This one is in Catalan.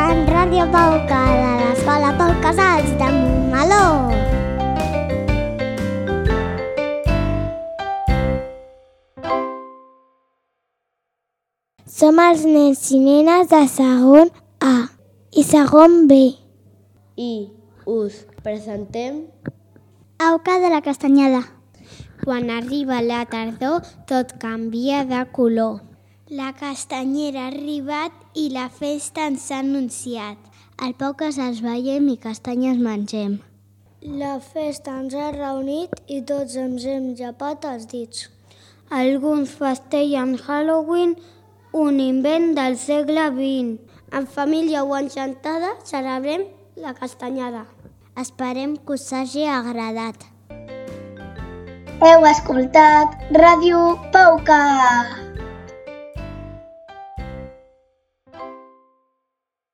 escoltant Ràdio Pauca de l'Escola Pau Casals de Montmeló. Som els nens i nenes de segon A i segon B. I us presentem Auca de la Castanyada. Quan arriba la tardor, tot canvia de color. La castanyera ha arribat i la festa ens ha anunciat. Al Pau Casals ballem i castanyes mengem. La festa ens ha reunit i tots ens hem llepat els dits. Alguns festegen Halloween, un invent del segle XX. En família o enxantada celebrem la castanyada. Esperem que us hagi agradat. Heu escoltat Ràdio Pauca.